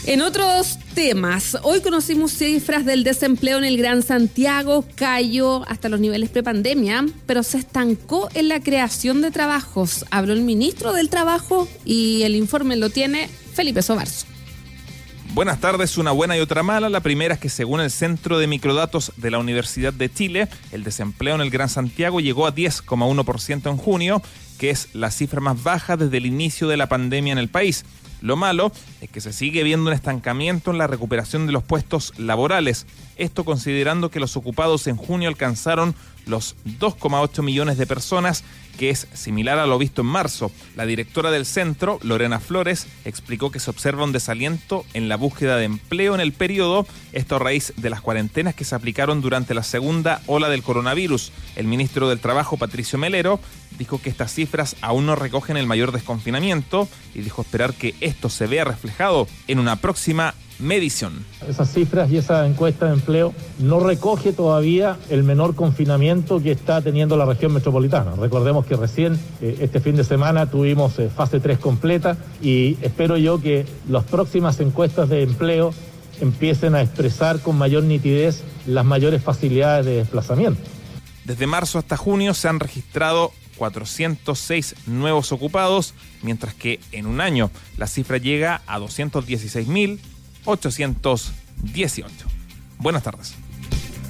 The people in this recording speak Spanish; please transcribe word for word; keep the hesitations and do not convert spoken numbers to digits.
En otros temas, hoy conocimos cifras del desempleo en el Gran Santiago, cayó hasta los niveles prepandemia, pero se estancó en la creación de trabajos. Habló el ministro del Trabajo y el informe lo tiene Felipe Sobarzo. Buenas tardes, una buena y otra mala. La primera es que según el Centro de Microdatos de la Universidad de Chile, el desempleo en el Gran Santiago llegó a diez coma uno por ciento en junio, que es la cifra más baja desde el inicio de la pandemia en el país. Lo malo es que se sigue viendo un estancamiento en la recuperación de los puestos laborales. Esto considerando que los ocupados en junio alcanzaron los dos coma ocho millones de personas, que es similar a lo visto en marzo. La directora del centro, Lorena Flores, explicó que se observa un desaliento en la búsqueda de empleo en el periodo, esto a raíz de las cuarentenas que se aplicaron durante la segunda ola del coronavirus. El ministro del Trabajo, Patricio Melero, dijo que estas cifras aún no recogen el mayor desconfinamiento y dijo esperar que esto se vea reflejado en una próxima medición. Esas cifras y esa encuesta de empleo no recoge todavía el menor confinamiento que está teniendo la región metropolitana. Recordemos que recién eh, este fin de semana tuvimos eh, fase tres completa y espero yo que las próximas encuestas de empleo empiecen a expresar con mayor nitidez las mayores facilidades de desplazamiento. Desde marzo hasta junio se han registrado cuatrocientos seis nuevos ocupados, mientras que en un año la cifra llega a doscientos dieciséis mil ochocientos dieciocho. Buenas tardes.